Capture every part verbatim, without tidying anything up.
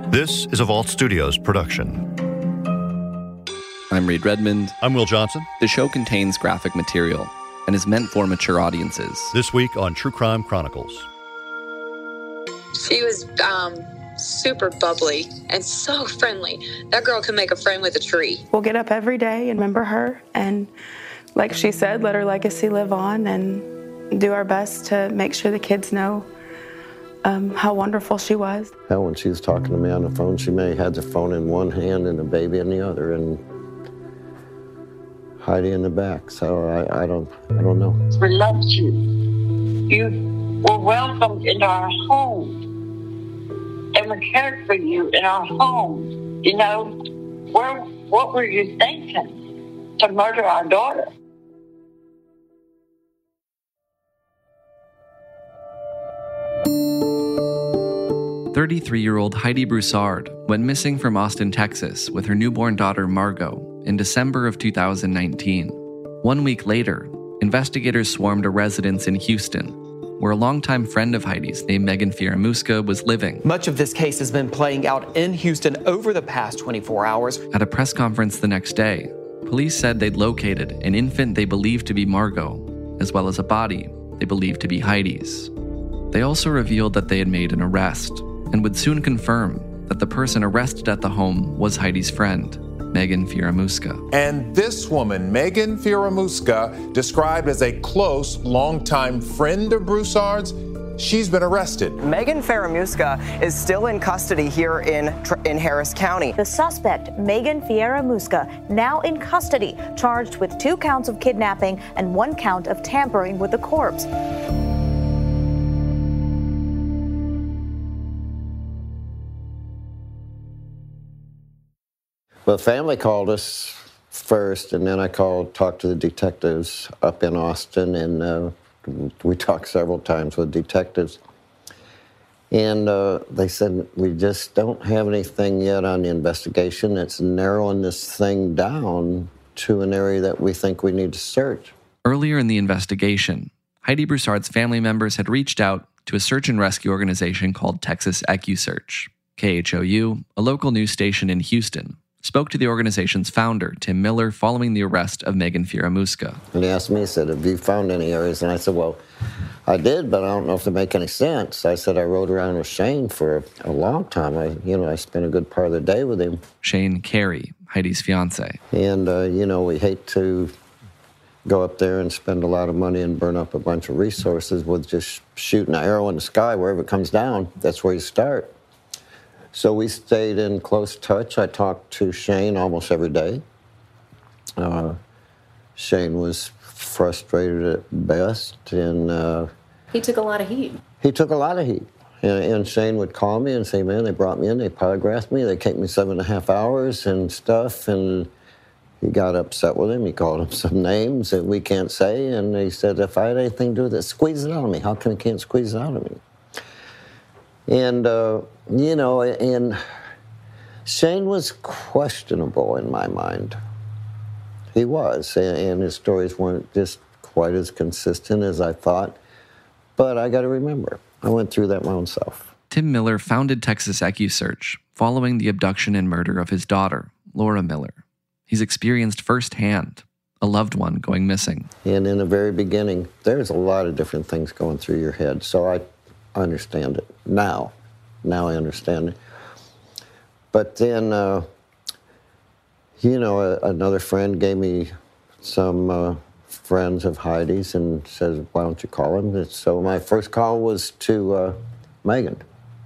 This is a Vault Studios production. I'm Reed Redmond. I'm Will Johnson. The show contains graphic material and is meant for mature audiences. This week on True Crime Chronicles. She was um, super bubbly and so friendly. That girl can make a friend with a tree. We'll get up every day and remember her, and like she said, let her legacy live on and do our best to make sure the kids know um, how wonderful she was. Hell, when she was talking to me on the phone, she may have had the phone in one hand and the baby in the other, and Heidi in the back. So I, I don't, I don't know. We loved you. You were welcomed in our home, and we cared for you in our home. You know, where, what were you thinking to murder our daughter? thirty-three-year-old Heidi Broussard went missing from Austin, Texas with her newborn daughter Margot in December of two thousand nineteen. One week later, investigators swarmed a residence in Houston, where a longtime friend of Heidi's named Megan Fieramusca was living. Much of this case has been playing out in Houston over the past twenty-four hours. At a press conference the next day, police said they'd located an infant they believed to be Margot, as well as a body they believed to be Heidi's. They also revealed that they had made an arrest, and would soon confirm that the person arrested at the home was Heidi's friend, Megan Fieramusca. And this woman, Megan Fieramusca, described as a close, longtime friend of Broussard's, she's been arrested. Megan Fieramusca is still in custody here in, in Harris County. The suspect, Megan Fieramusca, now in custody, charged with two counts of kidnapping and one count of tampering with the corpse. Well, the family called us first, and then I called, talked to the detectives up in Austin, and uh, we talked several times with detectives. And uh, they said, we just don't have anything yet on the investigation. It's narrowing this thing down to an area that we think we need to search. Earlier in the investigation, Heidi Broussard's family members had reached out to a search and rescue organization called Texas EquuSearch. K H O U, a local news station in Houston, spoke to the organization's founder, Tim Miller, following the arrest of Megan Fieramusca. And he asked me, he said, have you found any areas? And I said, well, I did, but I don't know if they make any sense. I said, I rode around with Shane for a long time. I, you know, I spent a good part of the day with him. Shane Carey, Heidi's fiance. And, uh, you know, we hate to go up there and spend a lot of money and burn up a bunch of resources with just shooting an arrow in the sky. Wherever it comes down, that's where you start. So we stayed in close touch. I talked to Shane almost every day. Uh, Shane was frustrated at best, and uh, he took a lot of heat. He took a lot of heat. And, and Shane would call me and say, man, they brought me in, they polygraphed me, they kept me seven and a half hours and stuff, and he got upset with him. He called him some names that we can't say, and he said, if I had anything to do with it, squeeze it out of me. How come he can't squeeze it out of me? And, uh, you know, and Shane was questionable in my mind. He was, and his stories weren't just quite as consistent as I thought. But I got to remember, I went through that my own self. Tim Miller founded Texas EquuSearch following the abduction and murder of his daughter, Laura Miller. He's experienced firsthand a loved one going missing. And in the very beginning, there's a lot of different things going through your head. So I understand it now. Now I understand it. But then, uh, you know, a, another friend gave me some uh, friends of Heidi's and says, why don't you call him? And so my first call was to uh, Megan.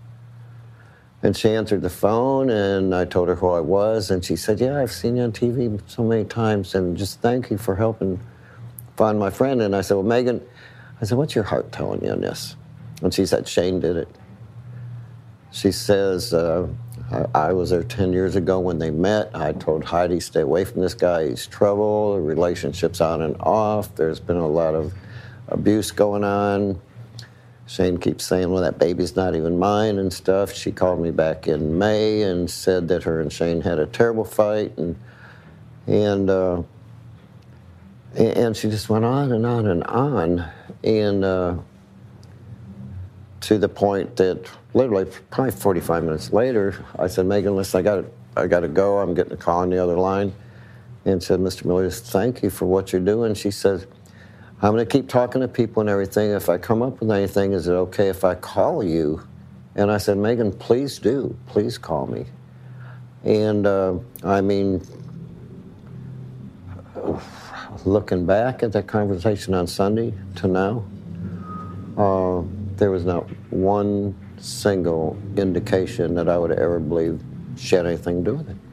And she answered the phone, and I told her who I was, and she said, yeah, I've seen you on T V so many times, and just thank you for helping find my friend. And I said, well, Megan, I said, what's your heart telling you on this? And she said, Shane did it. She says, uh, I, I was there ten years ago when they met. I told Heidi, stay away from this guy. He's trouble. The relationship's on and off. There's been a lot of abuse going on. Shane keeps saying, well, that baby's not even mine and stuff. She called me back in May and said that her and Shane had a terrible fight. And, and, uh, and she just went on and on and on. And, uh, to the point that literally probably forty-five minutes later, I said, Megan, listen, I got I got to go. I'm getting a call on the other line. And said, Mister Miller, thank you for what you're doing. She says, I'm going to keep talking to people and everything. If I come up with anything, is it okay if I call you? And I said, Megan, please do. Please call me. And, uh, I mean, looking back at that conversation on Sunday to now, uh, there was not one single indication that I would ever believe she had anything to do with it.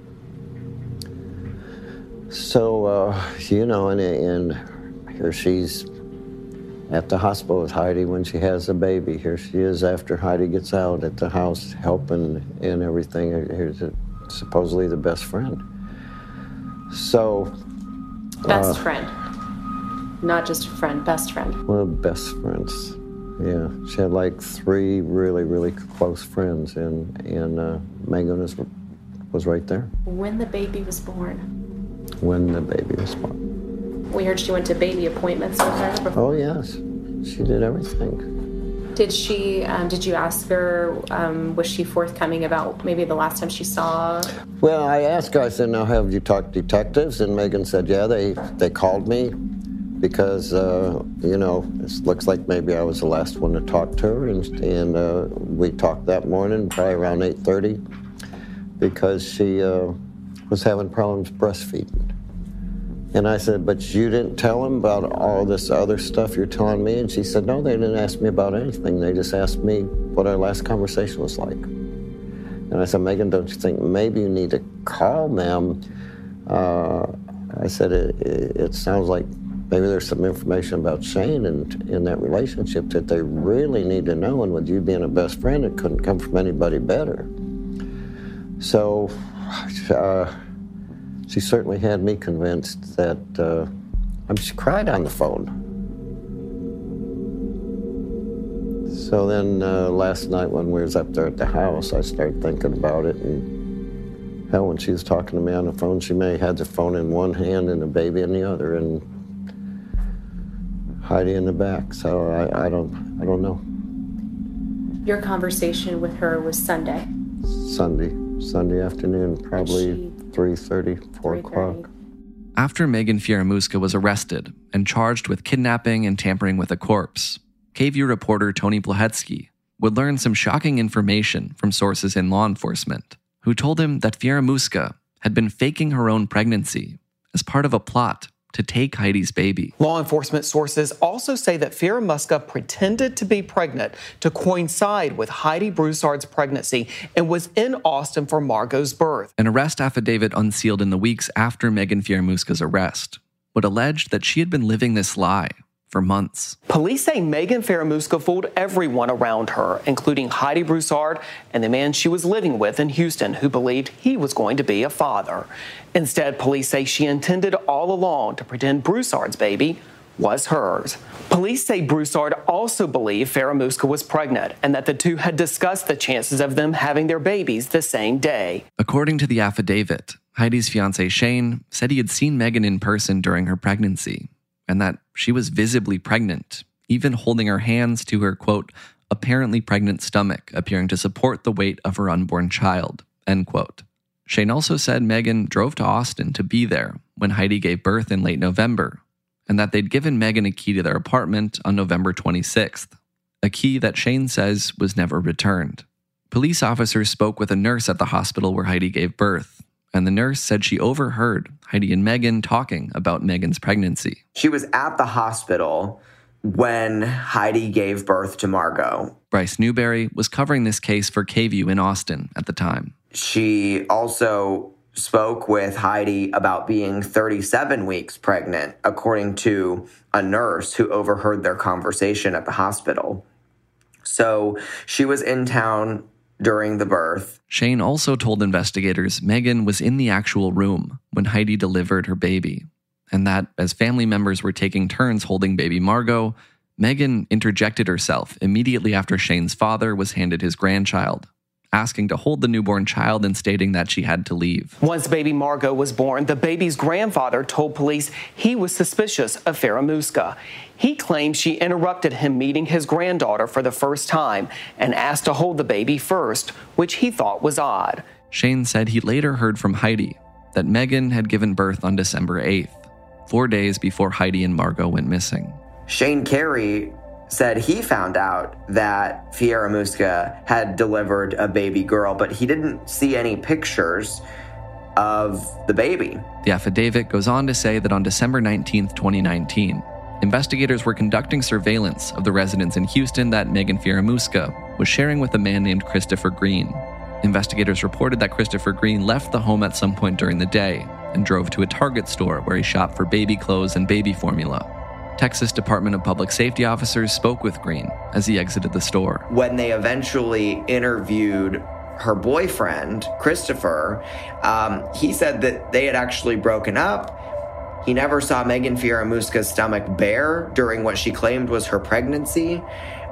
So, uh, you know, and, and here she's at the hospital with Heidi when she has a baby. Here she is after Heidi gets out at the house helping and everything. Here's a, supposedly the best friend. So... Best uh, friend. Not just a friend, best friend. Well, best friends. Yeah, she had like three really, really close friends, and, and uh, Megan was, was right there. When the baby was born? When the baby was born. We heard she went to baby appointments with her before. Oh, yes. She did everything. Did she, um, did you ask her, um, was she forthcoming about maybe the last time she saw? Well, I asked her, I said, now have you talked to detectives? And Megan said, yeah, they, they called me because, uh, you know, it looks like maybe I was the last one to talk to her. And, and uh, we talked that morning, probably around eight thirty, because she uh, was having problems breastfeeding. And I said, but you didn't tell them about all this other stuff you're telling me? And she said, no, they didn't ask me about anything. They just asked me what our last conversation was like. And I said, Megan, don't you think maybe you need to call them? Uh, I said, it, it, it sounds like maybe there's some information about Shane and in that relationship that they really need to know. And with you being a best friend, it couldn't come from anybody better. So, uh, she certainly had me convinced that, uh, I mean, she cried on the phone. So then uh, last night when we was up there at the house, I started thinking about it, and hell, when she was talking to me on the phone, she may have had the phone in one hand and the baby in the other, and Heidi in the back. So I, I don't, I don't know. Your conversation with her was Sunday? Sunday, Sunday afternoon, probably three thirty, four o'clock. After Megan Fieramusca was arrested and charged with kidnapping and tampering with a corpse, K V U reporter Tony Blahetsky would learn some shocking information from sources in law enforcement who told him that Fieramusca had been faking her own pregnancy as part of a plot to take Heidi's baby. Law enforcement sources also say that Fieramusca pretended to be pregnant to coincide with Heidi Broussard's pregnancy and was in Austin for Margot's birth. An arrest affidavit unsealed in the weeks after Megan Fieramusca's arrest would allege that she had been living this lie for months. Police say Megan Fieramusca fooled everyone around her, including Heidi Broussard and the man she was living with in Houston, who believed he was going to be a father. Instead, police say she intended all along to pretend Broussard's baby was hers. Police say Broussard also believed Fieramusca was pregnant and that the two had discussed the chances of them having their babies the same day. According to the affidavit, Heidi's fiancé Shane said he had seen Megan in person during her pregnancy, and that she was visibly pregnant, even holding her hands to her, quote, apparently pregnant stomach, appearing to support the weight of her unborn child, end quote. Shane also said Megan drove to Austin to be there when Heidi gave birth in late November, and that they'd given Megan a key to their apartment on November twenty-sixth, a key that Shane says was never returned. Police officers spoke with a nurse at the hospital where Heidi gave birth, and the nurse said she overheard Heidi and Megan talking about Megan's pregnancy. She was at the hospital when Heidi gave birth to Margot. Bryce Newberry was covering this case for K V U in Austin at the time. She also spoke with Heidi about being thirty-seven weeks pregnant, according to a nurse who overheard their conversation at the hospital. So she was in town during the birth. Shane also told investigators Megan was in the actual room when Heidi delivered her baby, and that as family members were taking turns holding baby Margot, Megan interjected herself immediately after Shane's father was handed his grandchild, asking to hold the newborn child and stating that she had to leave. Once baby Margot was born, the baby's grandfather told police he was suspicious of Faramuska. He claimed she interrupted him meeting his granddaughter for the first time and asked to hold the baby first, which he thought was odd. Shane said he later heard from Heidi that Megan had given birth on December eighth, four days before Heidi and Margot went missing. Shane Carey said he found out that Fieramusca had delivered a baby girl, but he didn't see any pictures of the baby. The affidavit goes on to say that on December nineteenth, twenty nineteen, investigators were conducting surveillance of the residence in Houston that Megan Fieramusca was sharing with a man named Christopher Green. Investigators reported that Christopher Green left the home at some point during the day and drove to a Target store where he shopped for baby clothes and baby formula. Texas Department of Public Safety officers spoke with Green as he exited the store. When they eventually interviewed her boyfriend, Christopher, um, he said that they had actually broken up. He never saw Megan Fieramusca's stomach bare during what she claimed was her pregnancy.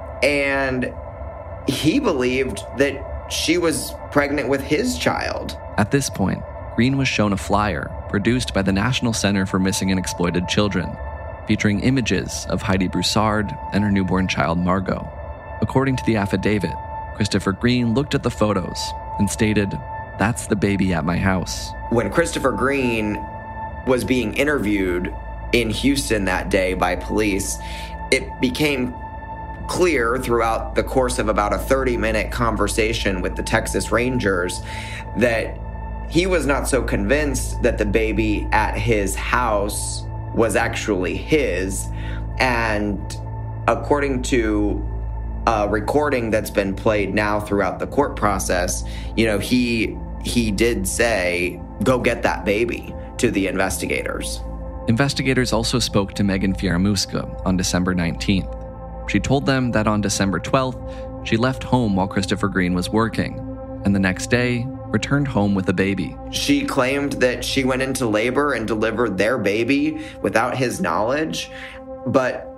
And he believed that she was pregnant with his child. At this point, Green was shown a flyer produced by the National Center for Missing and Exploited Children, featuring images of Heidi Broussard and her newborn child, Margot. According to the affidavit, Christopher Green looked at the photos and stated, "That's the baby at my house." When Christopher Green was being interviewed in Houston that day by police, it became clear throughout the course of about a thirty-minute conversation with the Texas Rangers that he was not so convinced that the baby at his house was actually his. And according to a recording that's been played now throughout the court process, you know, he he did say, "Go get that baby," to the investigators. Investigators also spoke to Megan Fieramusca on December nineteenth. She told them that on December twelfth, she left home while Christopher Green was working, and the next day, returned home with a baby. She claimed that she went into labor and delivered their baby without his knowledge, but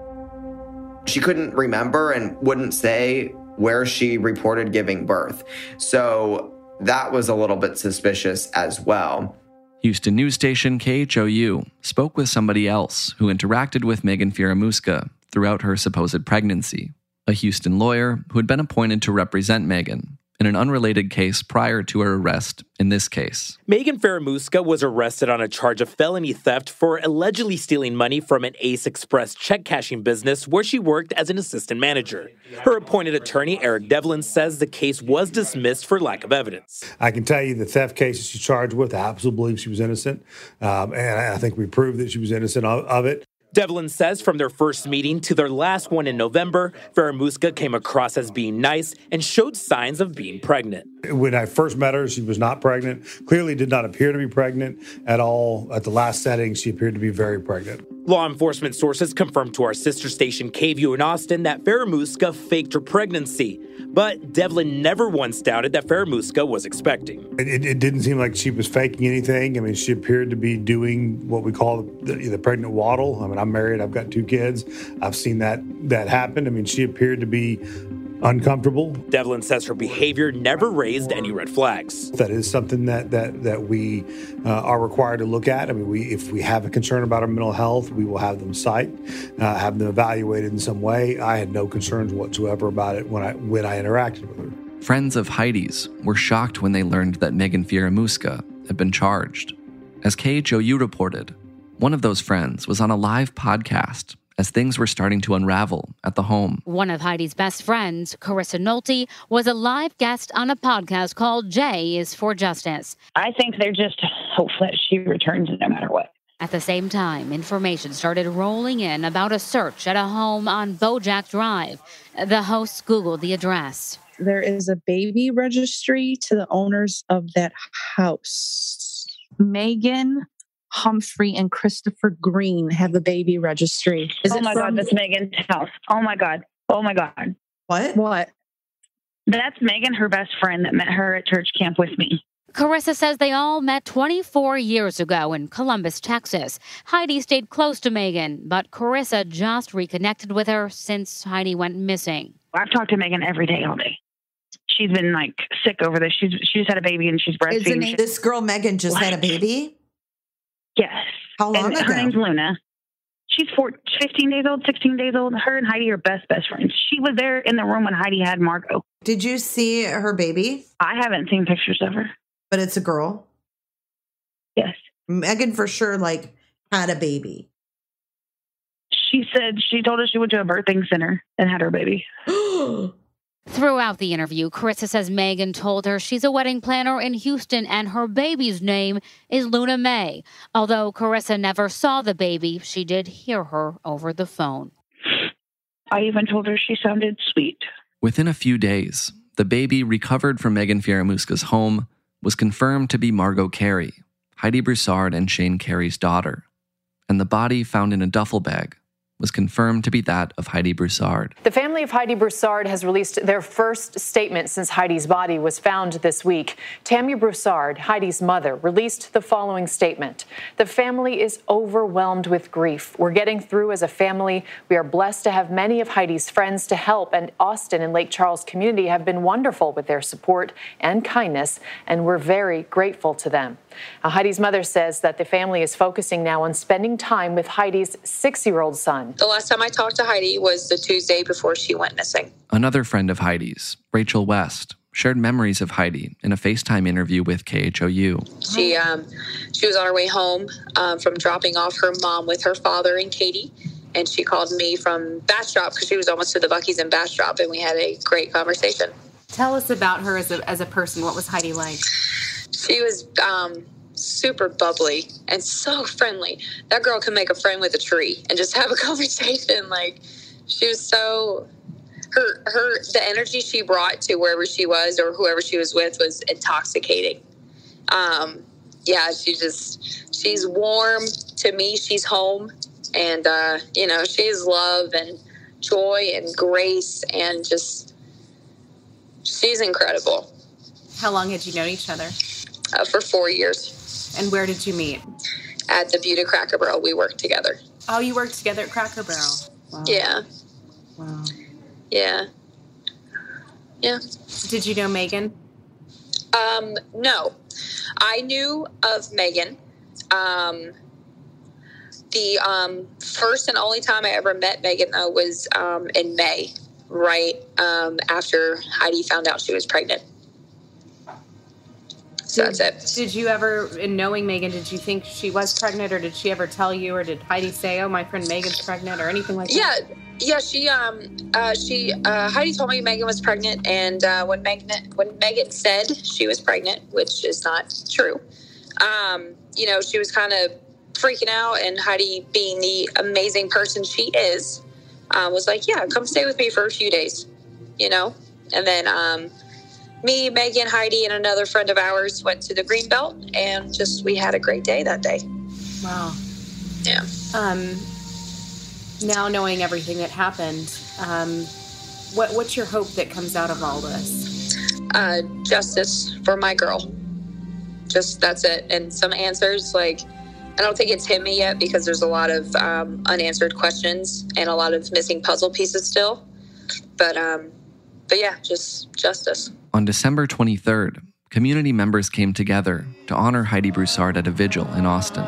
she couldn't remember and wouldn't say where she reported giving birth. So that was a little bit suspicious as well. Houston news station K H O U spoke with somebody else who interacted with Megan Fieramusca throughout her supposed pregnancy, a Houston lawyer who had been appointed to represent Megan in an unrelated case prior to her arrest in this case. Megan Fieramusca was arrested on a charge of felony theft for allegedly stealing money from an Ace Express check cashing business where she worked as an assistant manager. Her appointed attorney, Eric Devlin, says the case was dismissed for lack of evidence. I can tell you the theft cases she's charged with, I absolutely believe she was innocent, um, and I think we proved that she was innocent of, of it. Devlin says from their first meeting to their last one in November, Fieramusca came across as being nice and showed signs of being pregnant. When I first met her, she was not pregnant, clearly did not appear to be pregnant at all. At the last setting, she appeared to be very pregnant. Law enforcement sources confirmed to our sister station K V U in Austin that Fieramusca faked her pregnancy. But Devlin never once doubted that Fieramusca was expecting. It, it, it didn't seem like she was faking anything. I mean, she appeared to be doing what we call the, the pregnant waddle. I mean, I'm married. I've got two kids. I've seen that that happen. I mean, she appeared to be uncomfortable. Devlin says her behavior never raised any red flags. That is something that that that we uh, are required to look at. I mean, we if we have a concern about our mental health, we will have them cite, uh, have them evaluated in some way. I had no concerns whatsoever about it when I when I interacted with her. Friends of Heidi's were shocked when they learned that Megan Fieramusca had been charged. As K H O U reported, one of those friends was on a live podcast as things were starting to unravel at the home. One of Heidi's best friends, Carissa Nolte, was a live guest on a podcast called J is for Justice. I think they're just hopeful that she returns no matter what. At the same time, information started rolling in about a search at a home on Bojack Drive. The hosts Googled the address. There is a baby registry to the owners of that house. Megan Humphrey and Christopher Green have a baby registry. Is oh my from- God, that's Megan's house. Oh my God. Oh my God. What? What? That's Megan, her best friend that met her at church camp with me. Carissa says they all met twenty-four years ago in Columbus, Texas. Heidi stayed close to Megan, but Carissa just reconnected with her since Heidi went missing. I've talked to Megan every day, all day. she's been like sick over this. She's she just had a baby and she's breastfeeding. Isn't this girl Megan just what? had a baby? Yes. How long and ago? Her name's Luna. She's four, fifteen days old, sixteen days old. Her and Heidi are best, best friends. She was there in the room when Heidi had Margot. Did you see her baby? I haven't seen pictures of her. But it's a girl? Yes. Megan for sure, like, had a baby. She said, she told us she went to a birthing center and had her baby. Throughout the interview, Carissa says Megan told her she's a wedding planner in Houston and her baby's name is Luna May. Although Carissa never saw the baby, she did hear her over the phone. I even told her she sounded sweet. Within a few days, the baby recovered from Megan Fieramusca's home was confirmed to be Margot Carey, Heidi Broussard and Shane Carey's daughter. And the body found in a duffel bag was confirmed to be that of Heidi Broussard. The family of Heidi Broussard has released their first statement since Heidi's body was found this week. Tammy Broussard, Heidi's mother, released the following statement. The family is overwhelmed with grief. We're getting through as a family. We are blessed to have many of Heidi's friends to help, and Austin and Lake Charles community have been wonderful with their support and kindness, and we're very grateful to them. Now, Heidi's mother says that the family is focusing now on spending time with Heidi's six-year-old son. The last time I talked to Heidi was the Tuesday before she went missing. Another friend of Heidi's, Rachel West, shared memories of Heidi in a FaceTime interview with K H O U. She um, she was on her way home um, from dropping off her mom with her father and Katie, and she called me from Bastrop because she was almost to the Buc-ee's in Bastrop, and we had a great conversation. Tell us about her as a, as a person. What was Heidi like? She was um, super bubbly and so friendly. That girl could make a friend with a tree and just have a conversation. Like, she was so... Her, her, the energy she brought to wherever she was or whoever she was with was intoxicating. Um, yeah, she just, she's warm to me. She's home, and, uh, you know, she is love and joy and grace, and just, she's incredible. How long had you known each other? Uh, for four years. And where did you meet? At the Butte Cracker Barrel. We worked together. Oh, you worked together at Cracker Barrel. Wow. Yeah. Wow. Yeah. Yeah. Did you know Megan? Um, no. I knew of Megan. Um, the um, first and only time I ever met Megan, though, was um, in May, right um, after Heidi found out she was pregnant. So did, that's it. Did you ever, in knowing Megan, did you think she was pregnant, or did she ever tell you, or did Heidi say, "Oh, my friend Megan's pregnant," or anything like that? Yeah, yeah. She, um, uh, she, uh, Heidi told me Megan was pregnant, and uh, when Megan, when Megan said she was pregnant, which is not true, um, you know, she was kind of freaking out, and Heidi, being the amazing person she is, uh, was like, "Yeah, come stay with me for a few days," you know, and then, um. Me, Megan, Heidi, and another friend of ours went to the Greenbelt, and just we had a great day that day. Wow. Yeah. Um. Now knowing everything that happened, um, what what's your hope that comes out of all this? Uh, justice for my girl. Just that's it, and some answers. Like, I don't think it's hit me yet because there's a lot of um, unanswered questions and a lot of missing puzzle pieces still. But um, but yeah, just justice. On December twenty-third, community members came together to honor Heidi Broussard at a vigil in Austin.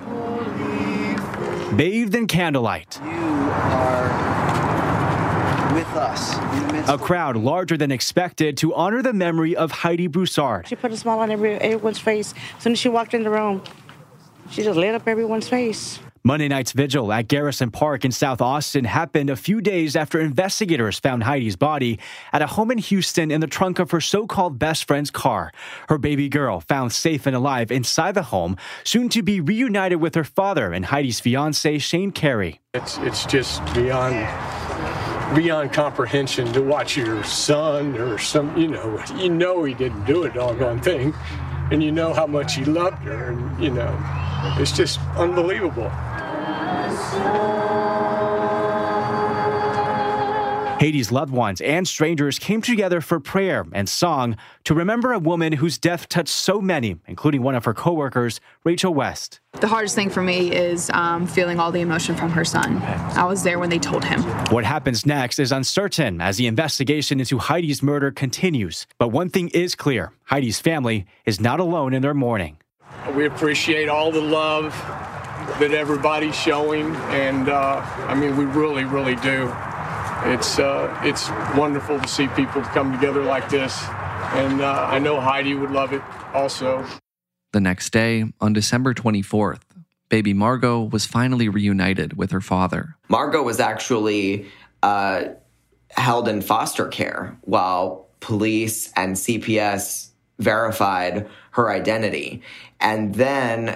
Bathed in candlelight. You are with us. In the midst a crowd larger than expected to honor the memory of Heidi Broussard. She put a smile on every, everyone's face. As soon as she walked in the room, she just lit up everyone's face. Monday night's vigil at Garrison Park in South Austin happened a few days after investigators found Heidi's body at a home in Houston in the trunk of her so-called best friend's car. Her baby girl found safe and alive inside the home, soon to be reunited with her father and Heidi's fiancé, Shane Carey. It's it's just beyond beyond comprehension to watch your son or some, you know, you know he didn't do a doggone thing, and you know how much he loved her, and, you know, it's just unbelievable. Heidi's loved ones and strangers came together for prayer and song to remember a woman whose death touched so many, including one of her coworkers, Rachel West. The hardest thing for me is um, feeling all the emotion from her son. I was there when they told him. What happens next is uncertain as the investigation into Heidi's murder continues. But one thing is clear, Heidi's family is not alone in their mourning. We appreciate all the love that everybody's showing, and uh, I mean, we really, really do. It's uh, it's wonderful to see people come together like this, and uh, I know Heidi would love it also. The next day, on December twenty-fourth, baby Margot was finally reunited with her father. Margot was actually uh, held in foster care while police and C P S verified her identity. And then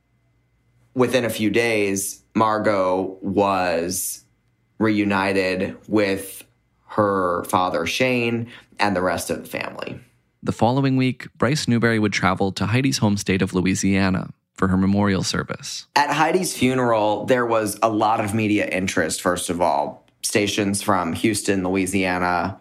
within a few days, Margot was reunited with her father, Shane, and the rest of the family. The following week, Bryce Newberry would travel to Heidi's home state of Louisiana for her memorial service. At Heidi's funeral, there was a lot of media interest, first of all. Stations from Houston, Louisiana,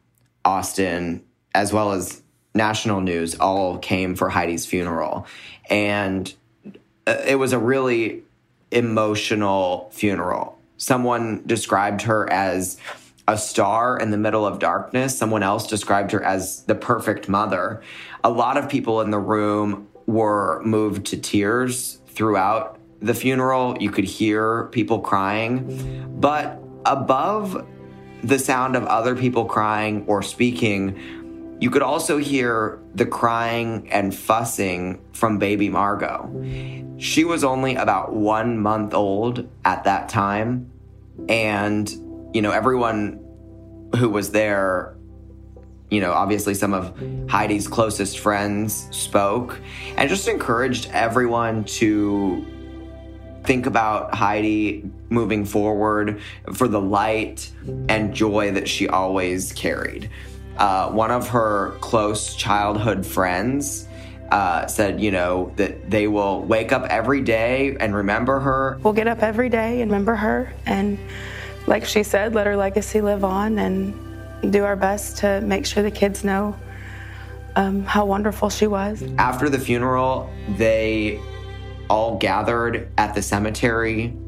Austin, as well as national news all came for Heidi's funeral. And it was a really emotional funeral. Someone described her as a star in the middle of darkness. Someone else described her as the perfect mother. A lot of people in the room were moved to tears throughout the funeral. You could hear people crying. But above the sound of other people crying or speaking, you could also hear the crying and fussing from baby Margot. She was only about one month old at that time. And, you know, everyone who was there, you know, obviously some of Heidi's closest friends spoke and just encouraged everyone to think about Heidi moving forward for the light and joy that she always carried. Uh, one of her close childhood friends uh, said, you know, that they will wake up every day and remember her. We'll get up every day and remember her. And like she said, let her legacy live on and do our best to make sure the kids know um, how wonderful she was. After the funeral, they all gathered at the cemetery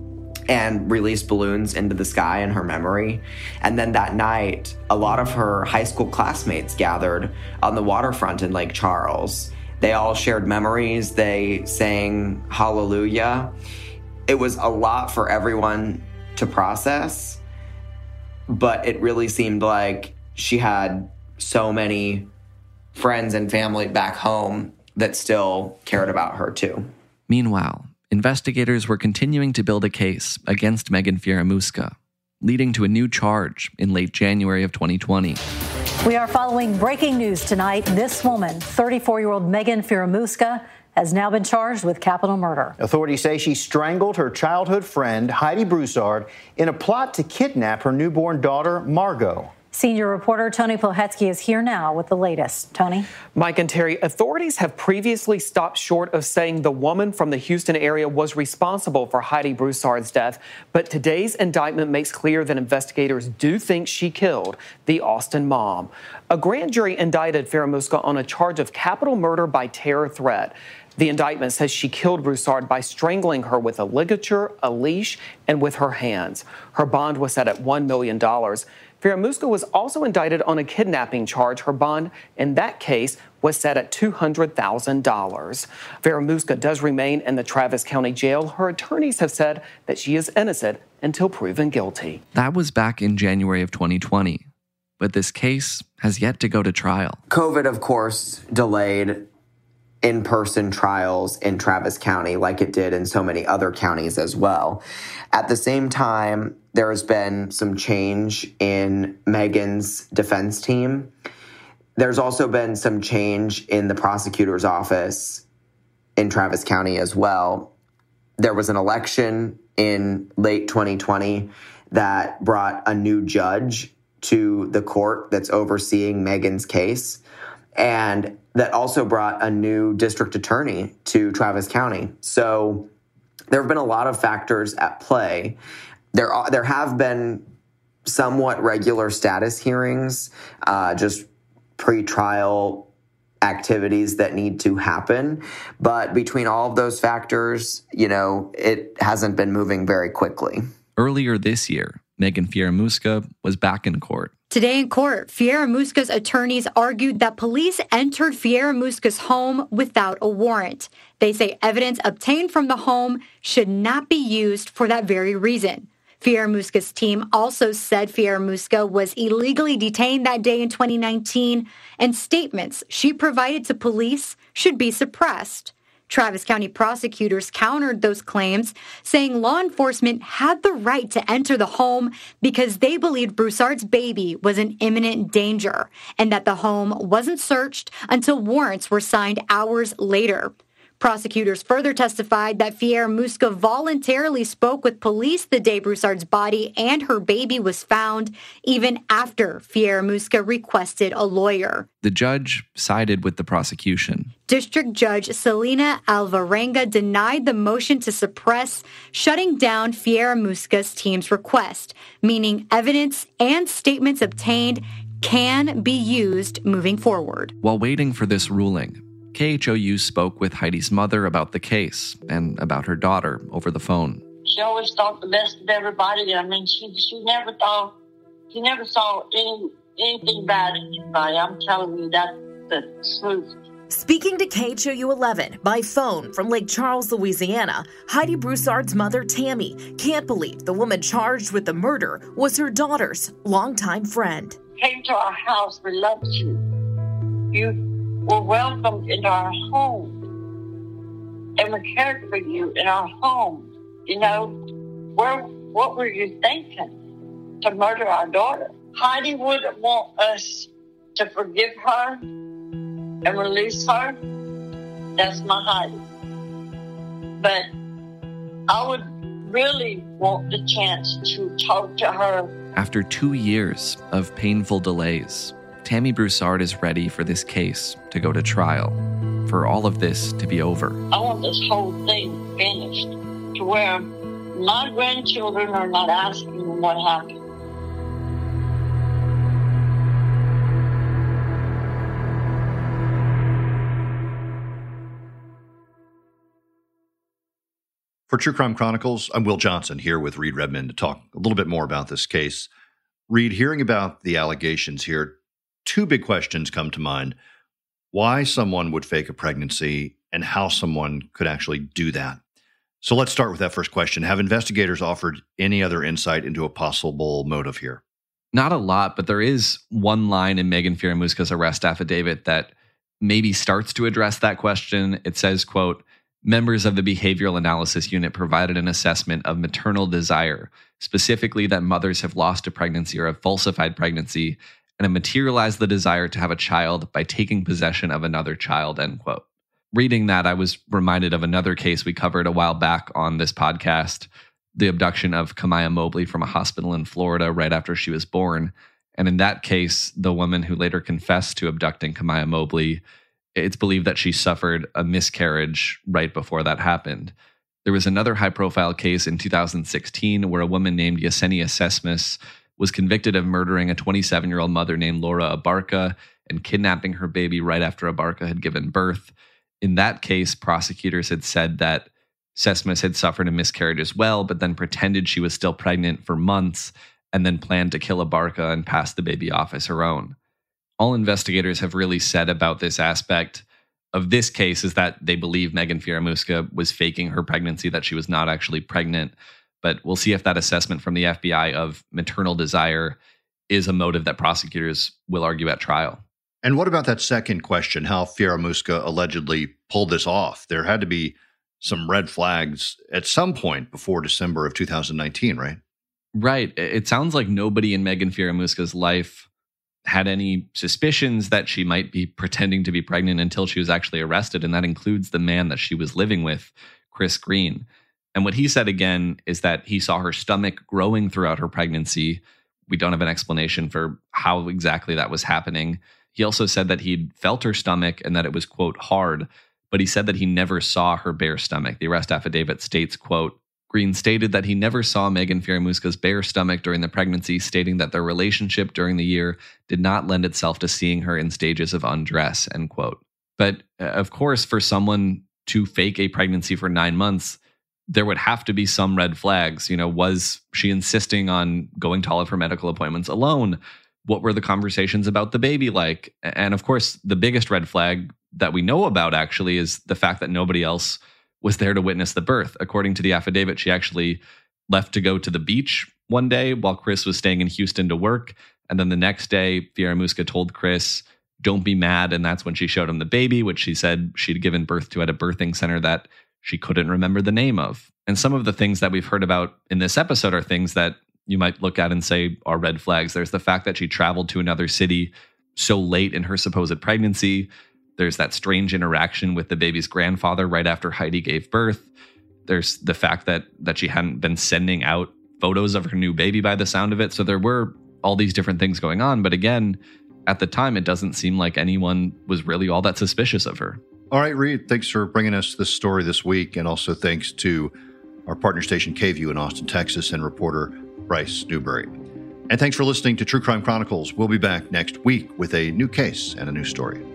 and released balloons into the sky in her memory. And then that night, a lot of her high school classmates gathered on the waterfront in Lake Charles. They all shared memories. They sang Hallelujah. It was a lot for everyone to process, but it really seemed like she had so many friends and family back home that still cared about her too. Meanwhile, investigators were continuing to build a case against Megan Fieramusca, leading to a new charge in late January of twenty twenty. We are following breaking news tonight. This woman, thirty-four-year-old Megan Fieramusca, has now been charged with capital murder. Authorities say she strangled her childhood friend, Heidi Broussard, in a plot to kidnap her newborn daughter, Margot. Senior reporter Tony Pohetsky is here now with the latest. Tony? Mike and Terry, authorities have previously stopped short of saying the woman from the Houston area was responsible for Heidi Broussard's death, but today's indictment makes clear that investigators do think she killed the Austin mom. A grand jury indicted Fieramusca on a charge of capital murder by terror threat. The indictment says she killed Broussard by strangling her with a ligature, a leash, and with her hands. Her bond was set at one million dollars. Fieramusca was also indicted on a kidnapping charge. Her bond in that case was set at two hundred thousand dollars. Fieramusca does remain in the Travis County Jail. Her attorneys have said that she is innocent until proven guilty. That was back in January of twenty twenty, but this case has yet to go to trial. COVID, of course, delayed in-person trials in Travis County like it did in so many other counties as well. At the same time, there has been some change in Megan's defense team. There's also been some change in the prosecutor's office in Travis County as well. There was an election in late twenty twenty that brought a new judge to the court that's overseeing Megan's case, and that also brought a new district attorney to Travis County. So there have been a lot of factors at play. There are, there have been somewhat regular status hearings, uh, just pre-trial activities that need to happen. But between all of those factors, you know, it hasn't been moving very quickly. Earlier this year, Megan Fieramusca was back in court. Today in court, Fieramusca's attorneys argued that police entered Fieramusca's home without a warrant. They say evidence obtained from the home should not be used for that very reason. Fieramusca's team also said Fieramusca was illegally detained that day in twenty nineteen, and statements she provided to police should be suppressed. Travis County prosecutors countered those claims, saying law enforcement had the right to enter the home because they believed Broussard's baby was in imminent danger, and that the home wasn't searched until warrants were signed hours later. Prosecutors further testified that Fieramusca voluntarily spoke with police the day Broussard's body and her baby was found, even after Fieramusca requested a lawyer. The judge sided with the prosecution. District Judge Selena Alvarenga denied the motion to suppress, shutting down Fieramusca's team's request, meaning evidence and statements obtained can be used moving forward. While waiting for this ruling, K H O U spoke with Heidi's mother about the case and about her daughter over the phone. She always thought the best of everybody. I mean, she she never thought, she never saw any anything bad in anybody. I'm telling you, that's the truth. Speaking to K H O U eleven by phone from Lake Charles, Louisiana, Heidi Broussard's mother, Tammy, can't believe the woman charged with the murder was her daughter's longtime friend. Came to our house, we loved you. You were welcomed into our home, and we cared for you in our home. You know, where what were you thinking to murder our daughter? Heidi wouldn't want us to forgive her and release her. That's my Heidi. But I would really want the chance to talk to her. After two years of painful delays, Tammy Broussard is ready for this case to go to trial, for all of this to be over. I want this whole thing finished to where my grandchildren are not asking what happened. For True Crime Chronicles, I'm Will Johnson here with Reed Redmond to talk a little bit more about this case. Reed, hearing about the allegations here, two big questions come to mind. Why someone would fake a pregnancy and how someone could actually do that. So let's start with that first question. Have investigators offered any other insight into a possible motive here? Not a lot, but there is one line in Megan Fieramusca's arrest affidavit that maybe starts to address that question. It says, quote, members of the Behavioral Analysis Unit provided an assessment of maternal desire, specifically that mothers have lost a pregnancy or have falsified pregnancy and have materialized the desire to have a child by taking possession of another child, end quote. Reading that, I was reminded of another case we covered a while back on this podcast, the abduction of Kamaya Mobley from a hospital in Florida right after she was born. And in that case, the woman who later confessed to abducting Kamaya Mobley, it's believed that she suffered a miscarriage right before that happened. There was another high-profile case in two thousand sixteen where a woman named Yesenia Sesmas was convicted of murdering a twenty-seven-year-old mother named Laura Abarca and kidnapping her baby right after Abarca had given birth. In that case, prosecutors had said that Sesmas had suffered a miscarriage as well, but then pretended she was still pregnant for months and then planned to kill Abarca and pass the baby off as her own. All investigators have really said about this aspect of this case is that they believe Megan Fieramusca was faking her pregnancy, that she was not actually pregnant. But we'll see if that assessment from the F B I of maternal desire is a motive that prosecutors will argue at trial. And what about that second question, how Fieramusca allegedly pulled this off? There had to be some red flags at some point before December of two thousand nineteen, right? Right. It sounds like nobody in Megan Fieramusca's life had any suspicions that she might be pretending to be pregnant until she was actually arrested. And that includes the man that she was living with, Chris Green. And what he said again is that he saw her stomach growing throughout her pregnancy. We don't have an explanation for how exactly that was happening. He also said that he'd felt her stomach and that it was, quote, hard, but he said that he never saw her bare stomach. The arrest affidavit states, quote, Green stated that he never saw Megan Fieramusca's bare stomach during the pregnancy, stating that their relationship during the year did not lend itself to seeing her in stages of undress, end quote. But uh, of course, for someone to fake a pregnancy for nine months, there would have to be some red flags. You know, was she insisting on going to all of her medical appointments alone? What were the conversations about the baby like? And of course, the biggest red flag that we know about actually is the fact that nobody else was there to witness the birth. According to the affidavit, she actually left to go to the beach one day while Chris was staying in Houston to work. And then the next day, Fieramusca told Chris, don't be mad. And that's when she showed him the baby, which she said she'd given birth to at a birthing center that she couldn't remember the name of. And some of the things that we've heard about in this episode are things that you might look at and say are red flags. There's the fact that she traveled to another city so late in her supposed pregnancy. There's that strange interaction with the baby's grandfather right after Heidi gave birth. There's the fact that that she hadn't been sending out photos of her new baby by the sound of it. So there were all these different things going on. But again, at the time, it doesn't seem like anyone was really all that suspicious of her. All right, Reed, thanks for bringing us this story this week. And also thanks to our partner station K V U in Austin, Texas, and reporter Bryce Newberry. And thanks for listening to True Crime Chronicles. We'll be back next week with a new case and a new story.